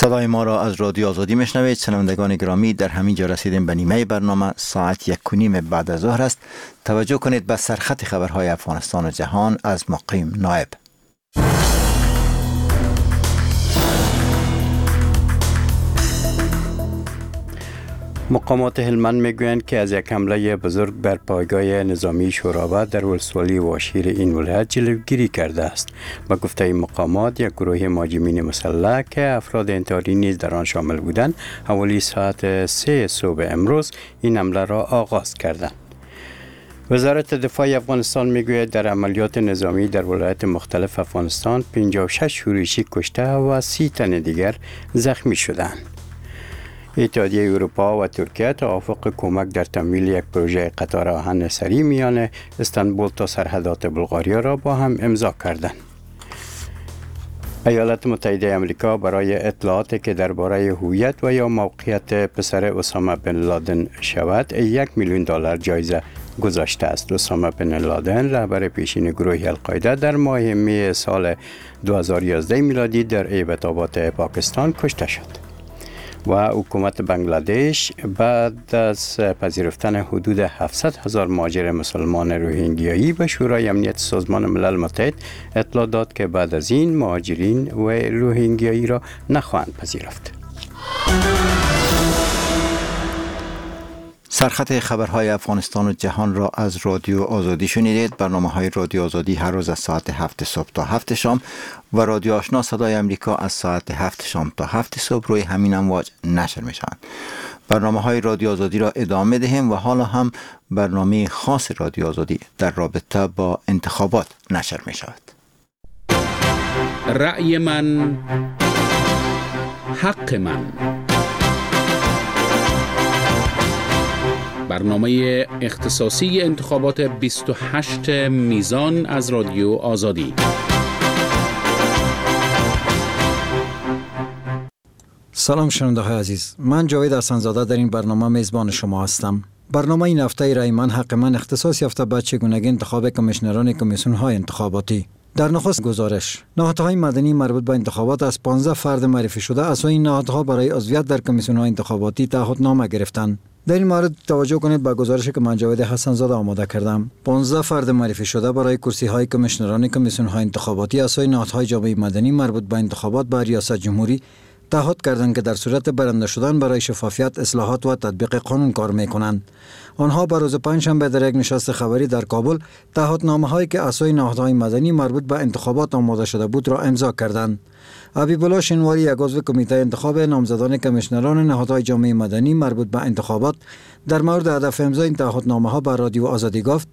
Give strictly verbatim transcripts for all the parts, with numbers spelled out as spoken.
صدای ما را از رادیو آزادی میشنوید. شنوندگان گرامی، در همین جا رسیدیم به نیمه برنامه. ساعت یک و نیم بعد از ظهر است. توجه کنید به سرخط خبرهای افغانستان و جهان از مقیم نایب. مقامات هلمند میگویند که از یک حمله بزرگ بر پایگاه نظامی شوراور در ولسوالی واشیر این ولایت جلوگیری کرده است. با گفته مقامات، یک گروه مهاجمین مسلح که افراد انتحاری نیز در آن شامل بودند، حوالی ساعت سه صبح امروز این حمله را آغاز کردند. وزارت دفاع افغانستان میگوید در عملیات نظامی در ولایت مختلف افغانستان پنجاه و شش شورشی کشته و سی تن دیگر زخمی شدند. اتحادیه اروپا و ترکیه توافق کمک در تمویل یک پروژه قطار آهن سری میان استانبول تا سرحدات بلغاریا را با هم امضا کردند. ایالات متحده آمریکا برای اطلاعاتی که درباره هویت و یا موقعیت پسر اسامه بن لادن شود یک میلیون دلار جایزه گذاشته است. اسامه بن لادن رهبر پیشین گروه القاعده در ماه می سال دو هزار و یازده میلادی در ایبت آباد پاکستان کشته شد. و حکومت بنگلادش بعد از پذیرفتن حدود هفتصد هزار مهاجر مسلمان روهینگیایی به شورای امنیت سازمان ملل متحد اطلاع داد که بعد از این مهاجرین و روهینگیایی را نخواهند پذیرفت. سرخط خبرهای افغانستان و جهان را از رادیو آزادی شنیدید. برنامه های رادیو آزادی هر روز از ساعت هفت صبح تا هفت شام و رادیو آشنا صدای امریکا از ساعت هفت شام تا هفت صبح روی همین امواج نشر می شوند. برنامه های رادیو آزادی را ادامه دهیم و حالا هم برنامه خاص رادیو آزادی در رابطه با انتخابات نشر می شود. رأی من حق من، برنامه اختصاصی انتخابات بیست و هشت میزان از رادیو آزادی. سلام شنونده های عزیز، من جاوید حسن‌زاده در این برنامه میزبان شما هستم. برنامه این هفته رأی من حق من اختصاص یافته به چگونگی انتخاب کمیشنران کمیسیون های انتخاباتی. در نخست گزارش، نهادهای مدنی مربوط به انتخابات از پانزده فرد معرفی شده از این نهادها برای عضویت در کمیسیون های انتخاباتی تعهدنامه گرفتند. در این مورد توجه کنید به گزارشی که من جاوید حسن‌زاده آماده کردم. پانزده فرد معرفی شده برای کرسی های کمیشنران کمیسیون های انتخاباتی از سوی نهادهای جامعه مدنی مربوط به انتخابات به ریاست جمهوری تعهد کردند که در صورت برنده شدن برای شفافیت، اصلاحات و تطبیق قانون کار میکنند. آنها به روز پنجشنبه در یک نشست خبری در کابل تعهدنامه هایی که از سوی نهادهای مدنی مربوط به انتخابات آماده شده بود را امضا کردند. حبیب الله شنواری، یک عضو کمیته انتخاب نامزدان کمیشنران نهادهای جامعه مدنی مربوط به انتخابات، در مورد هدف امضای این تعهدنامه ها به رادیو آزادی گفت: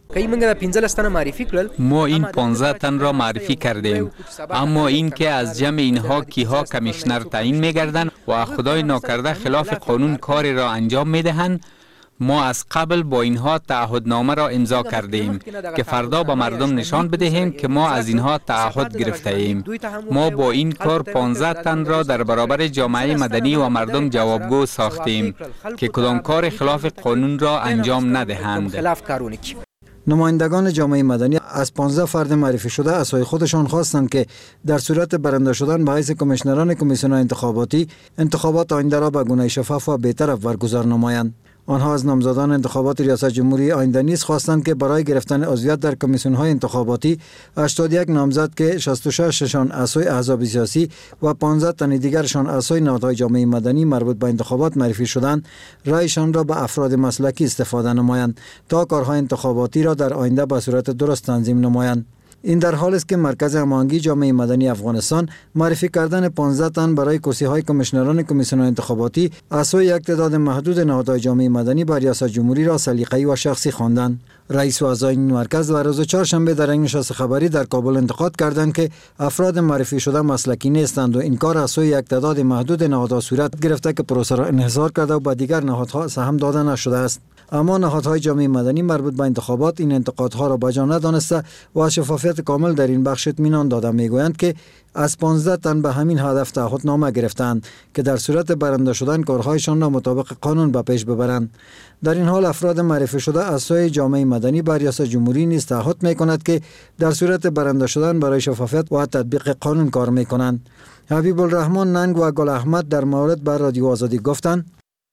ما این پانزده تن را معرفی کردیم، اما این که از جمع اینها کیها کمیشنر تعیین می‌گردند و خدای ناکرده خلاف قانون کاری را انجام می‌دهند، ما از قبل با اینها تعهدنامه را امضا کردیم که فردا به مردم نشان بدهیم که ما از اینها تعهد گرفته ایم. ما با این کار پانزده تن را در برابر جامعه مدنی و مردم جوابگو ساختیم که کدام کار خلاف قانون را انجام ندهند. نمایندگان جامعه مدنی از پانزده فرد معرفی شده از سوی خودشان خواستند که در صورت برنده شدن به حیث کمیشنران کمیسیون انتخاباتی انتخابات آینده را به گونه شفاف و بهتر برگزار نمایند. آنها از نامزدان انتخابات ریاست جمهوری آینده نیز خواستند که برای گرفتن عضویت در کمیسیون های انتخاباتی هشتاد و یک نامزد که شصت و شش شان از سوی احزاب سیاسی و پانزده تن دیگرشان از سوی نهادهای جامعه مدنی مربوط به انتخابات معرفی شدند، رأیشان را به افراد مسلکی استفاده نمایند تا کارهای انتخاباتی را در آینده به صورت درست تنظیم نمایند. این در حالی است که مرکز هماهنگی جامعه مدنی افغانستان معرفی کردن پانزده تن برای کرسی های کمیشنران کمیسیون انتخاباتی از سوی یک تعداد محدود نهادهای جامعه مدنی بر ریاست جمهوری را سلیقه‌ای و شخصی خواندند. رئیس و اعضای این مرکز در روز چهارشنبه در یک نشست خبری در کابل انتقاد کردند که افراد معرفی شده مسلکی نیستند و این کار از سوی یک تعداد محدود نهادها صورت گرفته که پروسه را انحصار کرده و به دیگر نهادها سهم داده نشده است. اما نهادهای جامعه مدنی مربوط به انتخابات این انتقادها را بجا ندانسته و از شفافیت کامل در این بخش اطمینان داده میگویند که از پانزده تن به همین هدف تعهدنامه گرفتند که در صورت برنده شدن کارهایشان را مطابق قانون به پیش ببرند. در این حال افراد معرفی شده از سوی جامعه مدنی بر ریاست جمهوری نیز تعهد میکند که در صورت برنده شدن برای شفافیت و تطبیق قانون کار میکنند. حبیب الرحمن ننگ و گل احمد در مورد بر رادیو آزادی گفتند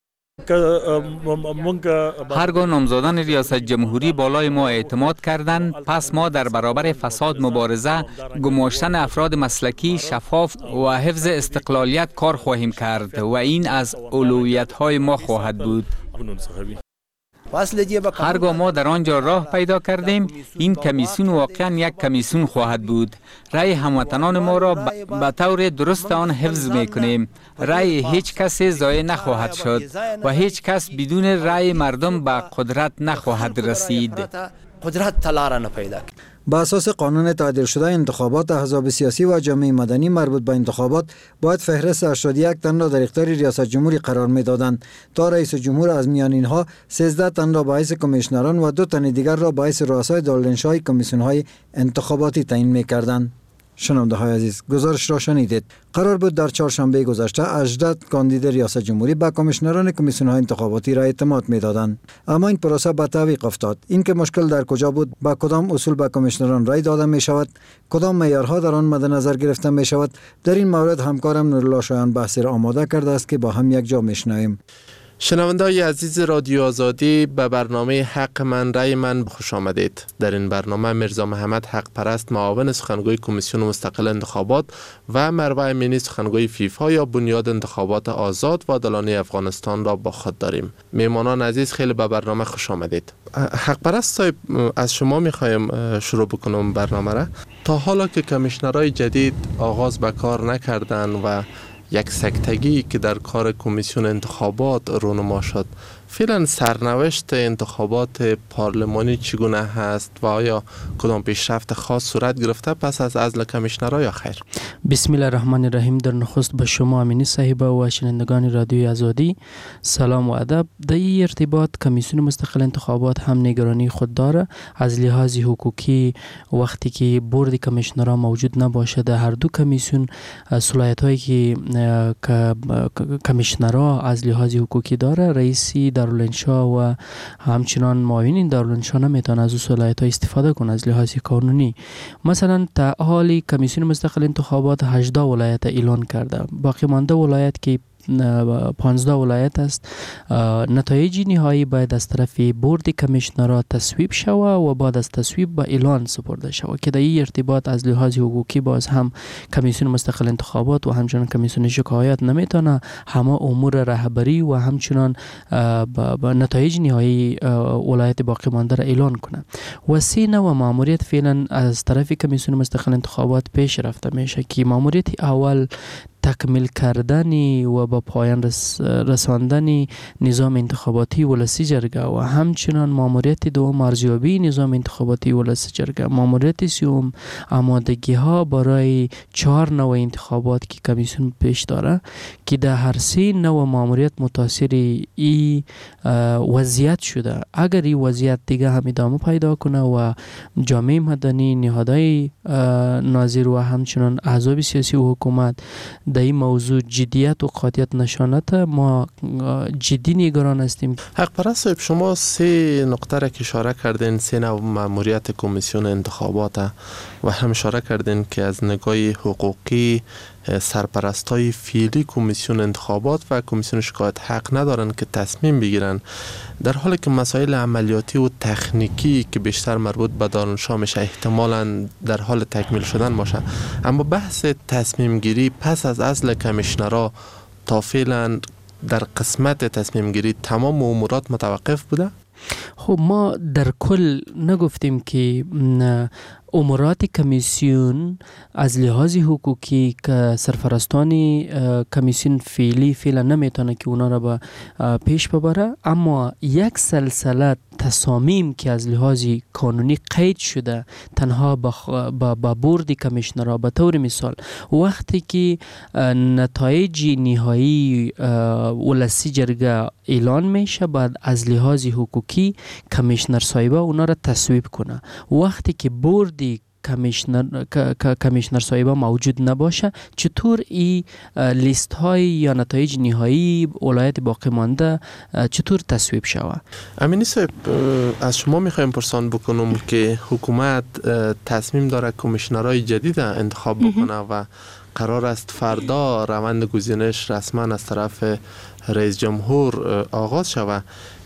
هرگاه نامزدان ریاست جمهوری بالای ما اعتماد کردند، پس ما در برابر فساد مبارزه، گماشتن افراد مسلکی شفاف و حفظ استقلالیت کار خواهیم کرد و این از اولویت های ما خواهد بود. هرگاه ما در آنجا راه پیدا کردیم، این کمیسیون واقعا یک کمیسیون خواهد بود. رأی هموطنان ما را به طور درست آن حفظ میکنیم. رأی هیچ کس ضایع نخواهد شد و هیچ کس بدون رأی مردم به قدرت نخواهد رسید. قدرت تلاره نپیدا. با اساس قانون تعدیل شده انتخابات، احزاب سیاسی و جامعه مدنی مربوط به انتخابات باید فهرست هشتاد و یک تن را در اختیار ریاست جمهوری قرار میدادند تا رئیس جمهور از میان اینها سیزده تن را به حیث کمیشنران و دو تن دیگر را به حیث رؤسای دارالانشای کمیسیون های انتخاباتی تعیین میکردند. شنونده های عزیز، گزارش را شنیدید. قرار بود در چهارشنبه گذشته هجده کاندید ریاست جمهوری به کمیشنران کمیسیون های انتخاباتی را اعتماد میدادند، اما این پروسه به تعویق افتاد. این که مشکل در کجا بود، با کدام اصول به کمیشنران رای داده می شود، کدام معیارها در آن مد نظر گرفته می شود، در این مورد همکارم نورالله شایان بحثی را آماده کرده است که با هم یک جا میشنویم. شنونده‌های عزیز رادیو آزادی، به برنامه حق من رای من خوش آمدید. در این برنامه میرزا محمد حق پرست، معاون سخنگوی کمیسیون مستقل انتخابات، و مروه امینی، سخنگوی فیفا یا بنیاد انتخابات آزاد و عادلانه افغانستان را با خود داریم. میهمانان عزیز، خیلی به برنامه خوش آمدید. حق پرست صاحب، از شما میخوایم شروع بکنم برنامه را. تا حالا که کمیشنرهای جدید آغاز به کار نکردن و یک سکتگی که در کار کمیسیون انتخابات رونما شد، فعلا سرنوشت انتخابات پارلمانی چگونه هست و آیا کدام پیشرفت خاص صورت گرفته پس از عزل کمیشنرها یا خیر؟ بسم الله الرحمن الرحیم. در نخست به شما امینی صاحبه و شنوندگان رادیوی آزادی سلام و ادب. در این ارتباط کمیسیون مستقل انتخابات هم نگرانی خود داره. از لحاظ حقوقی وقتی که بورد کمیشنرها موجود نباشه، در هر دو کمیسیون صلاحیت هایی که کمیشنرها از لحاظ حقوقی داره، رئیسی دارالانشا و همچنان معاونین دارالانشا نمیتونه از صلاحیت ها استفاده کنه از لحاظ قانونی. مثلا تا حالی کمیسیون مستقل انتخابات هجده ولایت اعلان کرده، باقی مانده ولایت که پانزده ولایت است، نتایج نهایی باید از طرف بورد کمیشنرها تصویب شود و بعد از تصویب به اعلان سپرده شود که در این ارتباط از لحاظ حقوقی باز هم کمیسیون مستقل انتخابات و همچنان کمیسیون شکایت نمیتونه همه امور رهبری و همچنان با نتایج نهایی ولایت باقی مانده را اعلان کنه. و سه نوع ماموریت فعلا از طرف کمیسیون مستقل انتخابات پیش رفته میشه که ماموریت اول تکمیل کردن و با پایان رس رساندن نظام انتخاباتی ولسی جرگه و همچنان ماموریت دوم ارزیابی نظام انتخاباتی ولسی جرگه. ماموریت سوم آمادگی ها برای چهار نوع انتخابات که کمیسیون پیش داره که در هر سه نوع ماموریت متاثر ای وضعیت شده. اگر این وضعیت دیگه هم ادامه پیدا کنه و جامعه مدنی، نهادهای ناظر و همچنان احزاب سیاسی و حکومت در این موضوع جدیت و قاطعیت نشانت، ما جدی نگران هستیم. حق پرست صاحب، شما سه نقطه را که اشاره کردین، سه نوع ماموریت کمیسیون انتخابات و هم اشاره کردین که از نگاه حقوقی سرپرستای فعلی کمیسیون انتخابات و کمیسیون شکایت حق ندارن که تصمیم بگیرن، در حالی که مسائل عملیاتی و تکنیکی که بیشتر مربوط به دارالانشا میشه احتمالاً در حال تکمیل شدن باشه. اما بحث تصمیم گیری پس از عزل کمیشنرها تا فعلا در قسمت تصمیم گیری تمام امورات متوقف بوده؟ خب ما در کل نگفتیم که امورات کمیسیون از لحاظ حقوقی که سرپرستان کمیسیون فعلی فعلا نمیتونه که اونا را به پیش ببره، اما یک سلسله تصامیم که از لحاظ قانونی قید شده تنها با با بورد کمیشنرها، به طور مثال وقتی که نتایج نهایی ولسی جرگه اعلان میشه، بعد از لحاظ حقوقی کمیشنر صاحبه اونا را تصویب کنه. وقتی که بورد کمیشنر کمیشنر صاحبه موجود نباشه، چطور این لیست های یا نتایج نهایی ولایت باقی مانده چطور تصویب شود؟ امینی صاحب، از شما میخوایم پرسان بکنم که حکومت تصمیم داره کمیشنرهای جدید انتخاب بکنه و قرار است فردا روند گزینش رسما از طرف رئیس جمهور آغاز شود.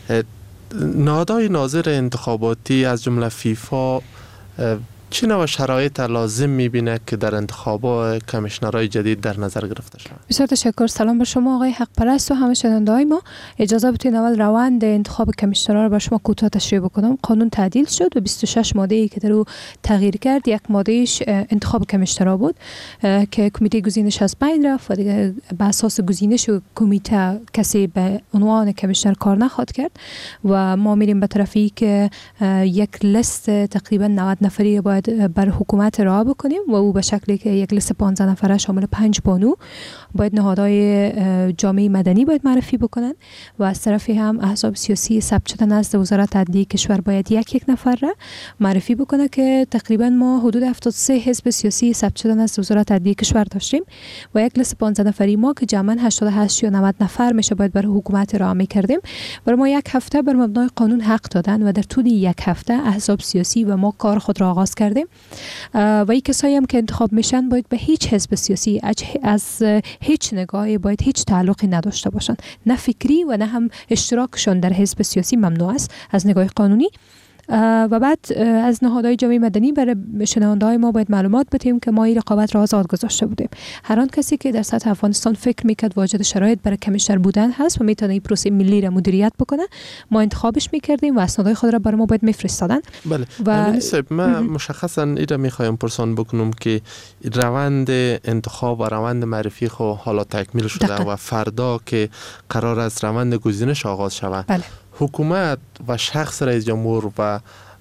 نهادهای ناظر انتخاباتی از جمله فیفا چه نوع شرایط لازم می‌بینه که در انتخابات کمیشنرهای جدید در نظر گرفته شود؟ بسیار تشکر. سلام بر شما آقای حق پرست و همه شنونده‌های ما. اجازه بدید اول روند انتخاب کمیشنرها را بر شما کوتاه تشریح بکنم. قانون تعدیل شد و بیست و شش ماده‌ای که در او تغییر کرد، یک مادهش انتخاب کمیشنرها بود که کمیته گزینش از بین رفت و دیگه بر اساس گزینش کمیته کسی به عنوان کمیشنر کار نخواهد کرد و ما میریم به طرفی که یک لیست تقریبا نود نفری باید بر حکومت راه بکنیم و او به شکلی که یک لیست پانزده نفره شامل پنج بانو باید نهادهای جامعه مدنی باید معرفی بکنن و از طرفی هم احزاب سیاسی ثبت شده نزد وزارت عدلیه کشور باید یک یک نفر را معرفی بکنه که تقریبا ما حدود هفتاد و سه حزب سیاسی ثبت شده نزد وزارت عدلیه کشور داشتیم و یک لیست پانزده نفری ما که جمعاً هشتاد و هشت یا نود نفر میشه باید بر حکومت راه میکردیم. برای ما یک هفته بر مبنای قانون حق دادن و در طول یک هفته احزاب سیاسی و ما کار خود را آغاز کردیم و این کسایی هم که انتخاب میشن باید به هیچ حزب سیاسی از هیچ نگاهی باید هیچ تعلقی نداشته باشند، نه فکری و نه هم اشتراکشون در حزب سیاسی ممنوع است از نگاه قانونی. و بعد از نهادهای جامعه مدنی برای شنونده‌های ما باید معلومات بدیم که ما این رقابت را آزاد گذاشته بودیم. هر آن کسی که در سطح افغانستان فکر میکرد واجد شرایط برای کمیشنر بودن هست و میتونه این پروسه ملی را مدیریت بکنه، ما انتخابش میکردیم و اسنادهای خود را برای ما باید میفرستادن. بله. و صاحب من مشخصا این را میخوایم پرسان بکنم که روند انتخاب و روند معرفی خو حالا تکمیل شده دقیقا. و فردا که قرار است روند گزینش آغاز شود. بله. حکومت و شخص رئیس جمهور و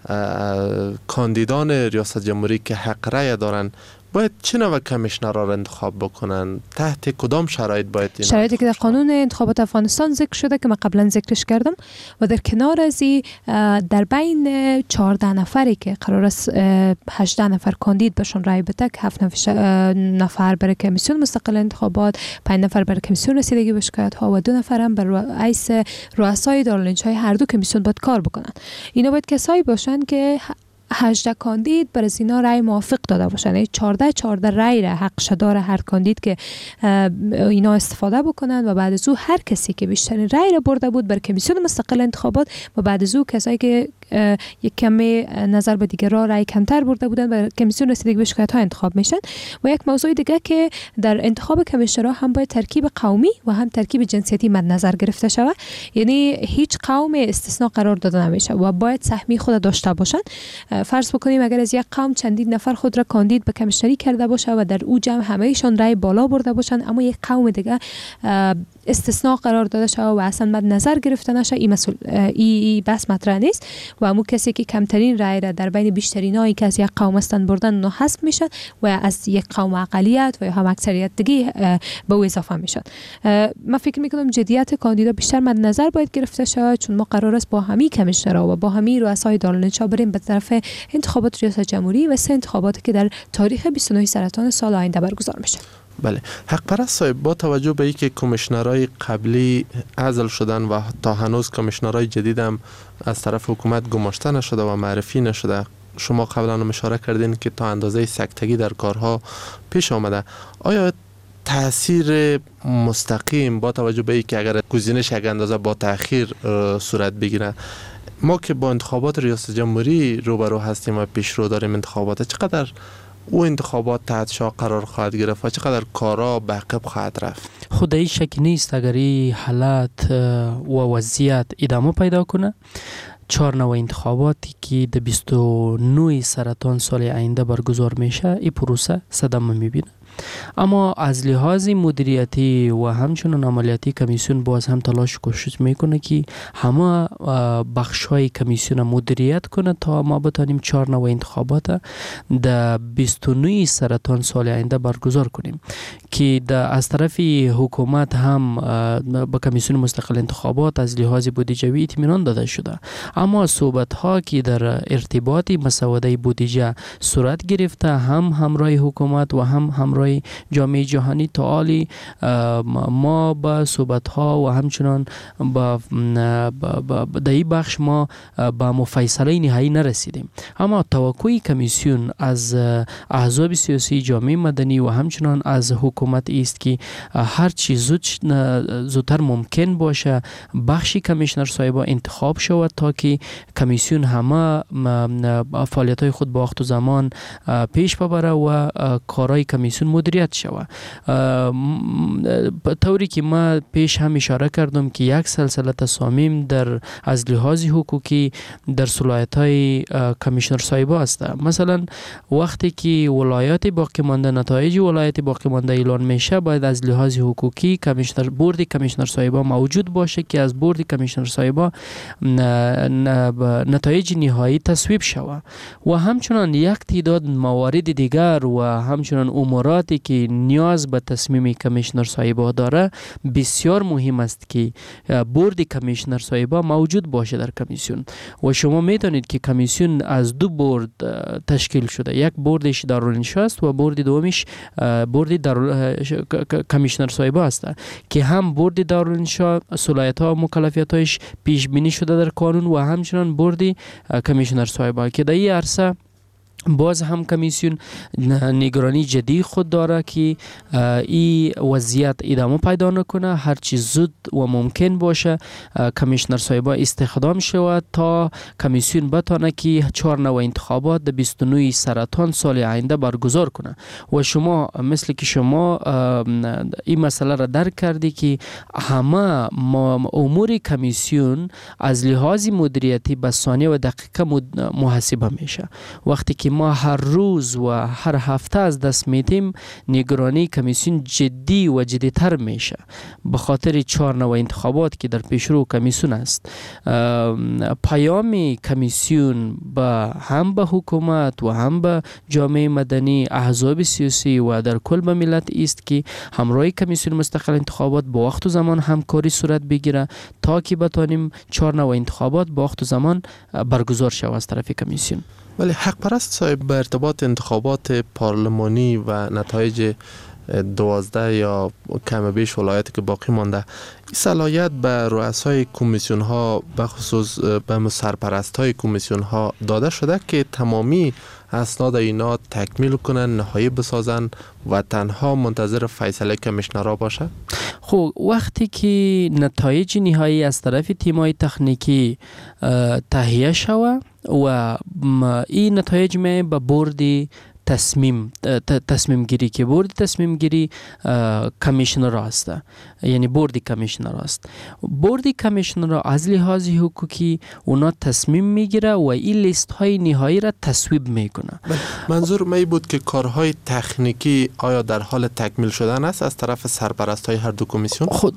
کاندیدان ریاست جمهوری که حق رأی دارند باید چه نوع کمیشنرها را انتخاب بکنن؟ تحت کدام شرایط باید این شرایطی که در قانون انتخابات افغانستان ذکر شده که من قبلا ذکرش کردم و در کنار از این در بین چهارده نفری که قرار است هجده نفر کاندید بهشون رأی بده که هفت نفر برای کمیسیون مستقل انتخابات، پنج نفر برای کمیسیون رسیدگی به شکایت ها و دو نفر هم بر رئیس رؤسای دارالانشای هر دو کمیسیون باید کار بکنن. اینا باید کسایی باشن که هجده کاندید بر از اینا رأی موافق داده باشن، یعنی چهارده چهارده رأی را حق شدار هر کاندید که اینا استفاده بکنن و بعد از او هر کسی که بیشترین رأی را برده بود بر کمیسیون مستقل انتخابات و بعد از او کسایی که یک کمی نظر به دیگران رأی کمتر برده بودن بر کمیسیون رسیدگی به شکایت ها انتخاب میشن. و یک موضوع دیگه که در انتخاب کمیشنرها هم باید ترکیب قومی و هم ترکیب جنسیتی مد نظر گرفته شود، یعنی هیچ قوم استثناء قرار داده نمیشه و باید سهمی خود داشته باشن. فرض بکنیم اگر از یک قوم چندین نفر خود را کاندید به کمیشنری کرده باشه و در او جمع همهشان رأی بالا برده باشن اما یک قوم دیگه استثناء قرار داده شده و اصلا مد نظر گرفته نشه، این مسئول ای بس مطرح نیست و همون کسی که کمترین رأی را در بین بیشترینایی که از یک قوم هستند بردن اونها حذف میشن و از یک قوم اقلیت و یا هم اکثریت دیگه به او اضافه میشن. من فکر میکنم جدیت کاندیدا بیشتر مد نظر باید گرفته شود چون ما قرار است با همین کمیشنرها و با همین رؤسای دارالانشا بریم به طرف انتخابات ریاست جمهوری و سه انتخاباتی که در تاریخ بیست و نه سرطان سال آینده برگزار میشه. بله. حق پرست صاحب با توجه به اینکه کمیشنرهای قبلی عزل شدن و تا هنوز کمیشنرهای جدید هم از طرف حکومت گماشته نشده و معرفی نشده، شما قبلا هم اشاره کردین که تا اندازه سکتگی در کارها پیش آمده، آیا تأثیر مستقیم با توجه به اینکه اگر گزینش یک اندازه با تأخیر صورت بگیره، ما که با انتخابات ریاست جمهوری روبرو هستیم و پیشرو داریم انتخابات، چقدر او انتخابات تحت شعاع قرار خواهد گرفت و چقدر کارا به عقب خواهد رفت؟ خود این شک نیست اگر این حالت و وضعیت ادامه پیدا کنه، چهار نوع انتخاباتی که در بیست و نه سرطان سال آینده برگزار میشه این پروسه صدمه میبینه. اما از لحاظ مدیریتی و همچنان عملیاتی کمیسیون باز هم تلاش کوشش میکنه که همه بخش های کمیسیون مدیریت کنه تا ما بتانیم چهار نوع انتخابات در بیست و نه سرطان سال آینده برگزار کنیم که از طرف حکومت هم به کمیسیون مستقل انتخابات از لحاظ بودجوی اطمینان داده شده، اما صحبت ها که در ارتباط مسوده بودجه صورت گرفته هم همراه حکومت و هم همراه همراه جامعه جهانی تا حالی ما با صحبت ها و همچنان با در این بخش ما با مفصله نهایی نرسیدیم. اما توقع کمیسیون از احزاب سیاسی، جامعه مدنی و همچنان از حکومت است که هر چی زود زودتر ممکن باشه بخشی کمیشنر صاحبا انتخاب شود تا که کمیسیون همه فعالیت های خود با وقت و زمان پیش ببره و کارهای کمیسیون مدیریت شود. طوری که ما پیش هم اشاره کردم که یک سلسله تصامیم در از لحاظ حقوقی در صلاحیت های کمیشنر صاحبا است. مثلا وقتی که ولایت باقی مانده، نتایج ولایت باقی مانده اعلان میشه، باید از لحاظ حقوقی کمیشنر بورد کمیشنر صاحبا موجود باشه که از بورد کمیشنر صاحبا نتایج نهایی تصویب شود. و همچنان یک تعداد موارد دیگر و همچنان اموراتی که نیاز به تصمیم کمیشنر صاحبا داره بسیار مهم است که بورد کمیشنر صاحبا موجود باشه در کمیسیون. و شما میدانید که کمیسیون از دو بورد تشکیل شده، یک بوردش دارالانشا است و بورد دومیش بورد دار کمیشنر صاحبا است که هم بورد دارالانشا صلاحیت ها و مکلفیت هایش پیش بینی شده در قانون و همچنان بورد کمیشنر صاحبا که در این عرصه باز هم کمیسیون نگرانی جدی خود داره که این وضعیت ادامه پیدا نکنه، هر چی زود و ممکن باشه کمیشنر صاحبا استخدام شود تا کمیسیون بتانه که چهار نوع انتخابات در بیست و نه سرطان سال آینده برگزار کنه. و شما مثل که شما این مسئله را درک کردی که همه امور کمیسیون از لحاظ مدیریتی به ثانیه و دقیقه محاسبه میشه. وقتی که ما هر روز و هر هفته از دست میدیم، نگرانی کمیسیون جدی و جدیتر میشه به خاطر چهار نوع انتخابات که در پیشرو کمیسیون است. پیام کمیسیون به هم به حکومت و هم به جامعه مدنی، احزاب سیاسی و در کل به ملت است که همراه کمیسیون مستقل انتخابات با وقت و زمان همکاری صورت بگیره تا که بتانیم چهار نوع انتخابات با وقت و زمان برگزار شود از طرف کمیسیون. ولی حق پرست صاحب، به ارتباط انتخابات پارلمانی و نتایج دوازده یا کم بیش ولایتی که باقی مانده، این صلاحیت به رؤسای کمیسیون ها به خصوص به سرپرست های کمیسیون ها داده شده که تمامی اسناد اینا تکمیل کنن، نهایی بسازن و تنها منتظر فیصله کمیشنرها باشه؟ خب وقتی که نتایج نهایی از طرف تیمای تکنیکی تهیه شود و این نتایج می به بورد تصمیم تصمیم گیری که بورد تصمیم گیری کمیشنر است، یعنی بورد کمیشنر است. بورد کمیشنر از لحاظ حقوقی اونا تصمیم میگیره و این لیست های نهایی را تصویب میکنه. منظور می بود که کارهای تکنیکی آیا در حال تکمیل شدن است از طرف سرپرست های هر دو کمیسیون؟ خود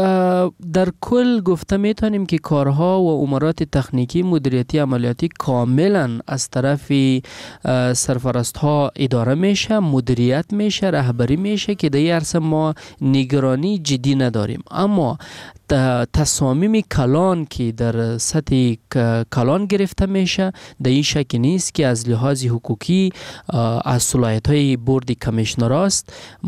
در کل گفته میتونیم که کارها و امورات تکنیکی، مدیریتی، عملیاتی کاملا از طرف سرپرست ها اداره میشه، مدیریت میشه، رهبری میشه که در این عرصه ما نگرانی جدی نداریم. اما تصامیم کلان که در سطح کلان گرفته میشه در این شک نیست که از لحاظ حقوقی از صلاحیت های بورد کمیشنر است.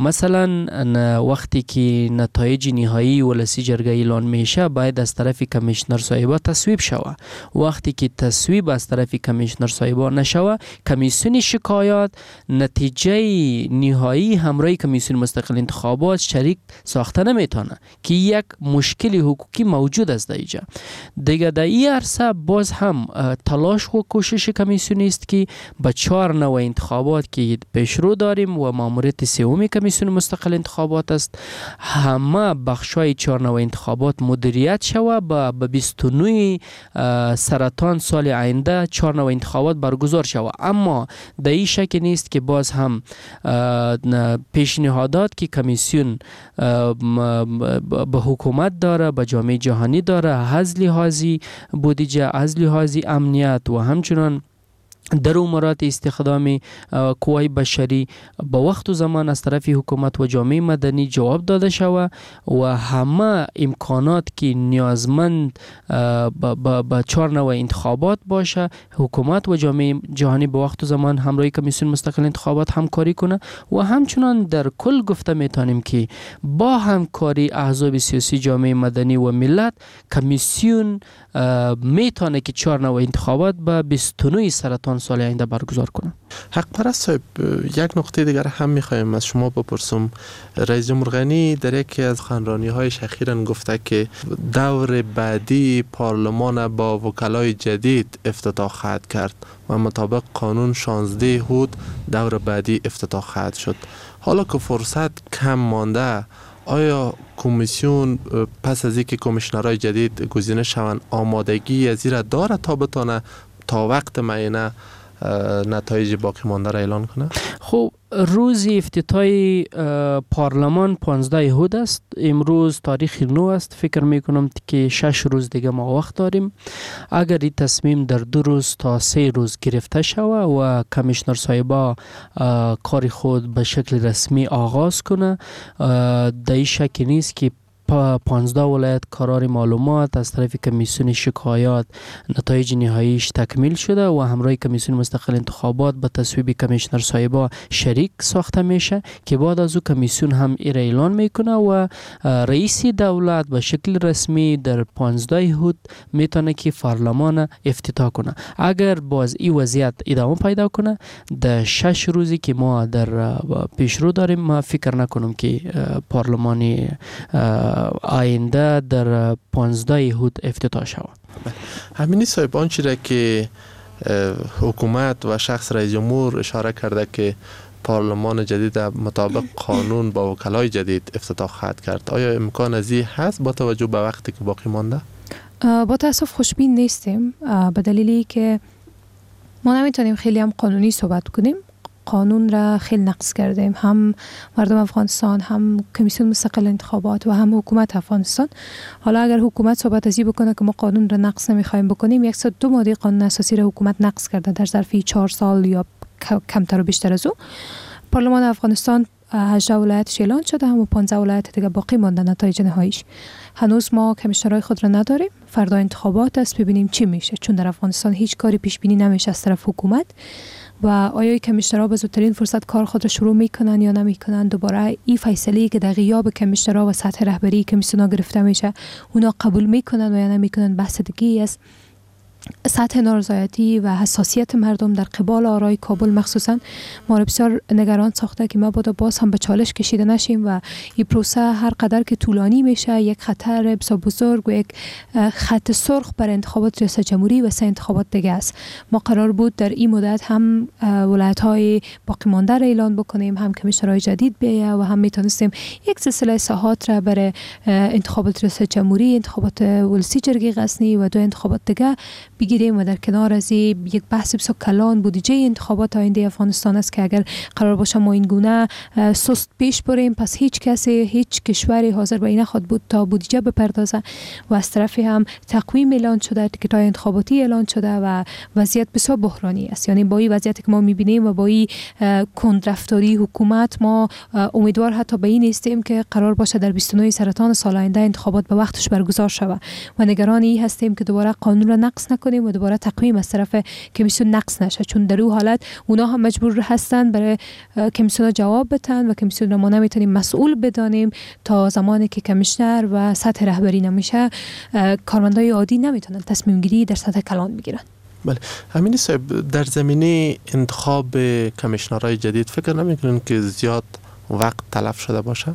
مثلا وقتی که نتایج نهایی ولسی جرگه اعلان میشه باید از طرف کمیشنر صاحبا تصویب شود. وقتی که تصویب از طرف کمیشنر صاحبا نشود، کمیسیون شکایات نتیجه نهایی همراه کمیسیون مستقل انتخابات شریک ساخته نمیتونه که یک مشکل حقوقی موجود است در اینجا. دیگه در این عرصه باز هم تلاش و کوشش کمیسیون است که به چهار نوع انتخابات که پیشرو داریم و ماموریت سوم کمیسیون مستقل انتخابات است، همه بخشای چهار نوع انتخابات مدیریت شود به بیست و نه سرطان سال آینده چهار نوع انتخابات برگزار شود. اما در این شک نیست که باز هم پیشنهادات که کمیسیون به حکومت داره، به جامعه جهانی داره، از لحاظ بودجه، از لحاظ امنیت و همچنان در امورات استخدام قوای بشری با وقت و زمان از طرف حکومت و جامعه مدنی جواب داده شود و همه امکانات که نیازمند با چهار نوع انتخابات باشه، حکومت و جامعه جهانی با وقت و زمان همراه کمیسیون مستقل انتخابات همکاری کنه و همچنان در کل گفته میتونیم که با همکاری احزاب سیاسی، جامعه مدنی و ملت، کمیسیون میتونه که چهار نوع انتخابات به بیست و نه سرطان سال آینده برگزار کنه. حق پرست صاحب، یک نکته دیگر هم میخوایم از شما بپرسم. رئیس جمهور غنی در یکی از سخنرانی های اخیراً گفته که دور بعدی پارلمان با وکلای جدید افتتاح خواهد کرد و مطابق قانون شانزده هود دور بعدی افتتاح خواهد شد. حالا که فرصت کم مانده، آیا کمیسیون پس از اینکه کمیشنرهای جدید گزینه شوند آمادگی از این داره تا بتونه تا وقت معینه نتایج باقی مانده را اعلان کنه؟ خب روز افتتاح پارلمان پانزده هود است. امروز تاریخ نو است. فکر میکنم که شش روز دیگه ما وقت داریم. اگر این تصمیم در دو روز تا سه روز گرفته شود و کمیشنر صاحبا کار خود به شکل رسمی آغاز کنه، در این شک نیست که پانزده ولایت قرار معلومات از طرف کمیسیون شکایات نتایج نهاییش تکمیل شده و همراه کمیسیون مستقل انتخابات به تصویب کمیشنر صاحبا شریک ساخته میشه که بعد از او کمیسیون هم ایره اعلان میکنه و رئیس دولت به شکل رسمی در پانزده هود میتونه که پارلمان افتتاح کنه. اگر باز این وضعیت ادامه پیدا کنه، در شش روزی که ما در پیشرو داریم، ما فکر نکنم که پارلمانی آینده در پانزده هود افتتاح شود. همینی صاحب، آنچه را که حکومت و شخص رئیس جمهور اشاره کرده که پارلمان جدید مطابق قانون با وکلای جدید افتتاح خواهد کرد، آیا امکان از این هست با توجه به وقتی که باقی مانده؟ با تاسف خوشبین نیستیم، به دلیلی که ما نمیتونیم خیلی هم قانونی صحبت کنیم. قانون را خیلی نقض کردیم، هم مردم افغانستان، هم کمیسیون مستقل انتخابات و هم حکومت افغانستان. حالا اگر حکومت صحبت ازی بکنه که ما قانون را نقض نمیخوایم بکنیم، صد و دو ماده قانون اساسی را حکومت نقض کرده در ظرف چهار سال یا کمتر و بیشتر از او. پارلمان افغانستان هجده ولایتش اعلان شده، هم و پانزده ولایت دیگه باقی مانده نتایج نهاییش. هنوز ما کمیشنرهای خود را نداریم. فردا انتخابات است، ببینیم چی میشه، چون در افغانستان هیچ کاری پیش بینی نمیشه از طرف حکومت. و آیا کمیشنرها به زودترین فرصت کار خود را شروع میکنن یا نمیکنن. دوباره این فیصله که در غیاب کمیشنرها و سطح رهبری کمیسیون‌ها گرفته میشه، اونا قبول میکنن و یا نمیکنن، بحث دیگه است. سطح نارضایتی و حساسیت مردم در قبال آرای کابل مخصوصا ما را بسیار نگران ساخته که ما باید باز هم به چالش کشیده نشیم و این پروسه هر قدر که طولانی میشه یک خطر بسیار بزرگ و یک خط سرخ بر انتخابات ریاست جمهوری و سه انتخابات دیگه است. ما قرار بود در این مدت هم ولایت های باقی مانده را اعلان بکنیم، هم کمیشنرهای جدید بیایه و هم میتونستیم یک سلسله اصلاحات را برای انتخابات ریاست جمهوری، انتخابات ولسی جرگه غزنی و دو انتخابات دیگه بگیریم. و در کنار از یک بحث بسیار کلان بودجه انتخابات آینده افغانستان است که اگر قرار باشه ما این گونه سست پیش بریم، پس هیچ کسی، هیچ کشوری حاضر به این نخواد بود تا بودجه بپردازه. و از طرفی هم تقویم اعلان شده، تیکت‌های انتخاباتی اعلان شده و وضعیت بسیار بحرانی است. یعنی با این وضعیتی که ما می‌بینیم و با این کندرفتاری حکومت، ما امیدوار حتی به این نیستیم که قرار باشه در بیست و نه سرطان سال آینده انتخابات به وقتش برگزار شود. و نگران این هستیم که دوباره قانون را نقض نکنیم و دوباره تقویم از طرف کمیسیون نقض نشه، چون در اون حالت اونا هم مجبور هستن برای کمیسیون جواب بدن و کمیسیون را ما نمیتونیم مسئول بدانیم تا زمانی که کمیشنر و سطح رهبری نمیشه. کارمندای عادی نمیتونن تصمیم گیری در سطح کلان بگیرن. بله، همینی صاحب، در زمینه انتخاب کمیشنرهای جدید فکر نمیکنین که زیاد وقت تلف شده باشه؟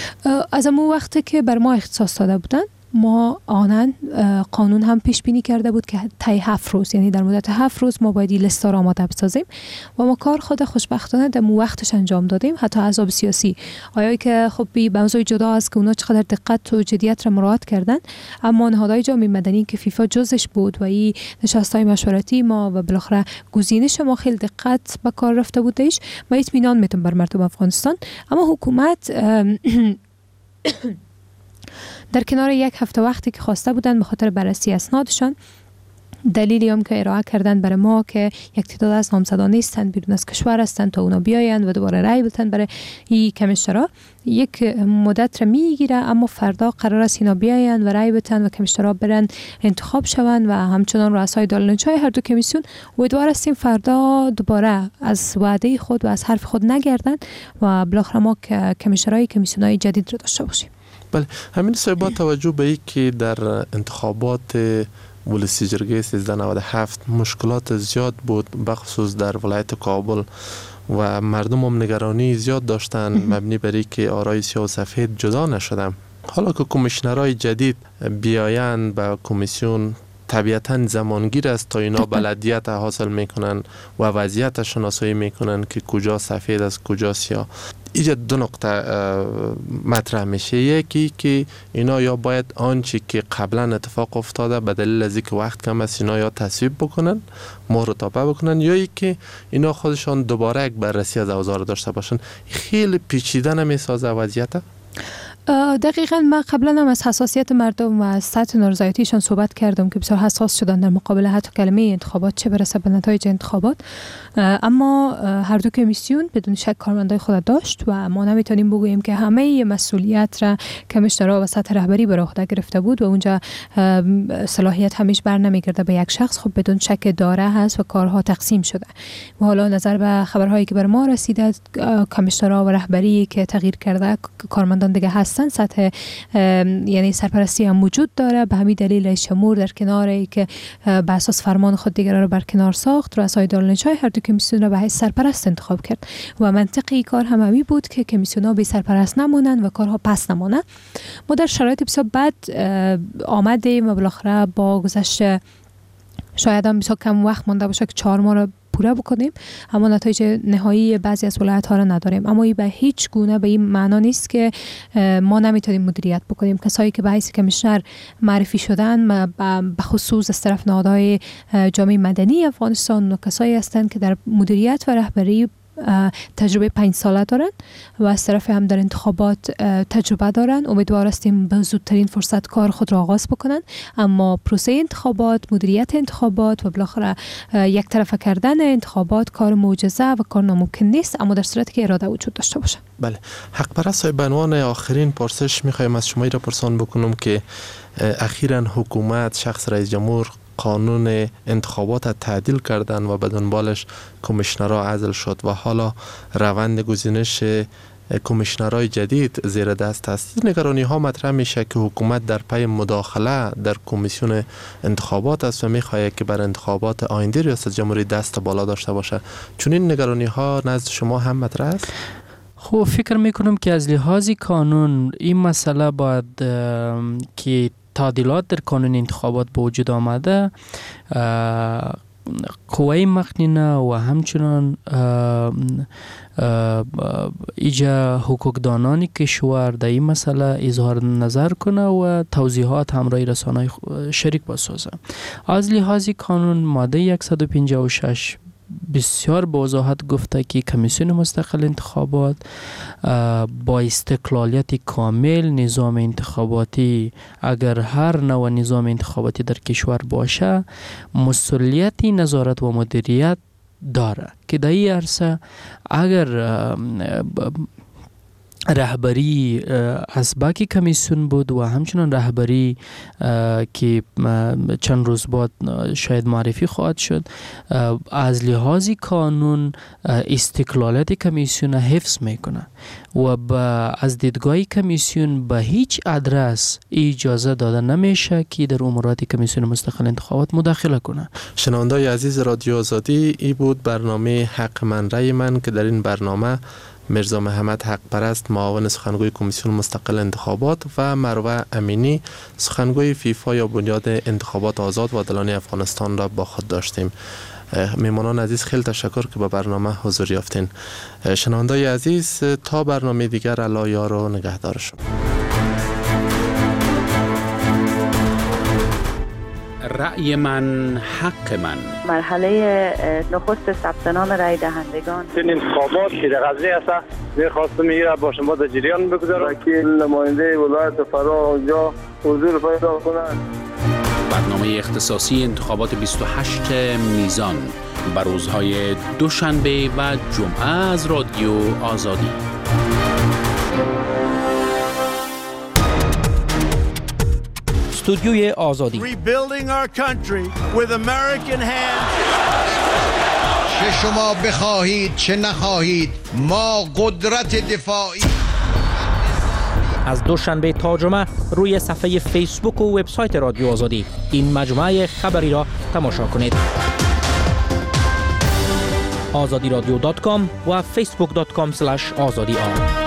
از اون وقتی که بر ما اختصاص داده بودن، ما آنن قانون هم پیش بینی کرده بود که طی هفت روز، یعنی در مدت هفت روز ما باید این لیست را آماده بسازیم و ما کار خود خوشبختانه در وقتش انجام دادیم. حتی احزاب سیاسی، آیا که خب به موضوع جدا است که اونا چقدر دقت و جدیت را مراعات کردن، اما نهادهای جامعه مدنی که فیفا جزش بود و این نشست‌های مشورتی ما و بالاخره گزینش ما خیلی دقت به کار رفته بودش، ما اطمینان میتونم بر مردم افغانستان. اما حکومت در کنار یک هفته وقتی که خواسته بودن به خاطر بررسی اسنادشان دلیلی هم که ارائه کردن برای ما که یک تعداد از نامزدان نیستند، بیرون از کشور هستند تا اونا بیاین و دوباره رای بدن برای این کمیشنرها. یک مدت را میگیره، اما فردا قرار است اینا بیاین و رای بدن و کمیشنرها برن انتخاب شوند و همچنان رؤسای دارالانشای هر دو کمیسیون. امیدوار هستیم فردا دوباره از وعده خود و از حرف خود نگردن و بالاخره ما کمیشنرهای کمیسیونهای جدید رو داشته باشیم. بله، همین صاحب با توجه به این که در انتخابات ولسی جرگه سیزده نود و هفت مشکلات زیاد بود، بخصوص در ولایت کابل و مردم هم نگرانی زیاد داشتن مبنی بر اینکه آرای سیاه و سفید جدا نشدن. حالا که کمیشنرهای جدید بیاین به کمیسیون طبیعتاً زمانگیر است تا اینا بلدیت حاصل میکنن و وضعیت شناسایی میکنن که کجا سفید است کجا سیاه. اینجا دو نقطه مطرح میشه. یکی که اینا یا باید آنچه که قبلا اتفاق افتاده به دلیل از اینکه وقت کم است اینا یا تصویب بکنن، مهر تابع بکنن، یا اینکه اینا خودشان دوباره یک بررسی از اوضاع داشته باشن. خیلی پیچیده نمیسازه وضعیت؟ دقیقاً من قبلا هم از حساسیت مردم و از سطح نارضایتیشان صحبت کردم که بسیار حساس شدن در مقابل حتی کلمه انتخابات، چه برسه به نتایج انتخابات. اما هر دو کمیسیون بدون شک کارمندای خود داشت و ما نمیتونیم بگوییم که همه مسئولیت را کمیشنرها و سطح رهبری بر عهده گرفته بود و اونجا صلاحیت همیش بر نمیگرده به یک شخص. خب بدون شک داره هست و کارها تقسیم شده و حالا نظر به خبرهایی که بر ما رسیده، کمیشنرها و رهبری که تغییر کرده، کارمندان دیگه هست، سطح یعنی سرپرستی هم وجود داره. به همین دلیل شمور در کناری که به اساس فرمان خود دیگر را برکنار ساخت، رؤسای دارالانشای هر دو کمیسیون را به حیث سرپرست انتخاب کرد و منطقی کار هم همین بود که کمیسیون ها بی سرپرست نمونن و کارها پس نمونه. ما در شرایط بسیار بد آمدیم و بالاخره با گذشت شاید هم بسیار کم وقت مانده باشه که چهار ماه را پوره بکنیم، اما نتایج نهایی بعضی از ولایت ها را نداریم. اما این به هیچ گونه به این معنا نیست که ما نمیتونیم مدیریت بکنیم. کسایی که به حیث کمیشنر معرفی شدن به خصوص از طرف نهادهای جامعه مدنی افغانستان و کسایی هستند که در مدیریت و رهبری تجربه پنج ساله دارن و از طرف هم در انتخابات تجربه دارن. امیدوار هستیم به زودترین فرصت کار خود را آغاز بکنن، اما پروسه انتخابات، مدیریت انتخابات و بالاخره یک طرفه کردن انتخابات کار معجزه و کار ناممکن نیست، اما در صورتی که اراده وجود داشته باشه. بله، حق پرست به عنوان آخرین پرسش میخوایم از شما را پرسان بکنم که اخیراً حکومت، شخص رئیس جمهور قانون انتخابات تعدیل کردن و به دنبالش کمیشنرها عزل شد و حالا روند گزینش کمیشنرهای جدید زیر دست است. نگرانی ها مطرح میشه که حکومت در پی مداخله در کمیسیون انتخابات است و میخواهد که بر انتخابات آینده ریاست جمهوری دست بالا داشته باشه. چون این نگرانی ها نزد شما هم مطرح است؟ خب فکر میکنم که از لحاظ قانون این مسئله باید که تعدیلات در قانون انتخابات به وجود آمده، قوه مقننه و همچنان ایجا حقوقدانان کشور در این مسئله اظهار نظر کنه و توضیحات همراه رسانه‌های شریک بسازه. از لحاظ قانون ماده صد و پنجاه و شش بسیار با وضاحت گفته که کمیسیون مستقل انتخابات با استقلالیت کامل نظام انتخاباتی، اگر هر نوع نظام انتخاباتی در کشور باشه، مسئولیت نظارت و مدیریت داره که در این عرصه اگر رهبری از باقی کمیسیون بود و همچنان رهبری که چند روز بعد شاید معرفی خواهد شد، از لحاظ قانون استقلالیت کمیسیون حفظ میکنه و از دیدگاه کمیسیون به هیچ ادرس اجازه داده نمیشه که در امورات کمیسیون مستقل انتخابات مداخله کنه. شنونده‌های عزیز رادیو آزادی، ای بود برنامه حق من رای من که در این برنامه مرزا محمد حق پرست، معاون سخنگوی کمیسیون مستقل انتخابات، و مروه امینی، سخنگوی فیفا یا بنیاد انتخابات آزاد و عادلانه افغانستان را با خود داشتیم. میمانان عزیز خیلی تشکر که به برنامه حضور یافتین. شنونده‌های عزیز تا برنامه دیگر، الله یار و نگهدارشون. رأی من حق من. مرحله نخست ثبت نام رای دهندگان. این انتخابات که در قضیه است، می‌خواستم میره با شما در جریان بگذارم. وکیل نماینده ولایت فرا اونجا حضور پیدا کنند. برنامه اختصاصی انتخابات بیست و هشت میزان بر روزهای دوشنبه و جمعه از رادیو آزادی. استودیوی آزادی. Rebuilding our country with American hands. چه شما بخواهید چه نخواهید ما قدرت دفاعی. از دوشنبه تا جمعه روی صفحه فیسبوک و وبسایت رادیو آزادی این مجموعه خبری را تماشا کنید. آزادی رادیو دات کام و فیسبوک دات کام اسلش آزادی آر.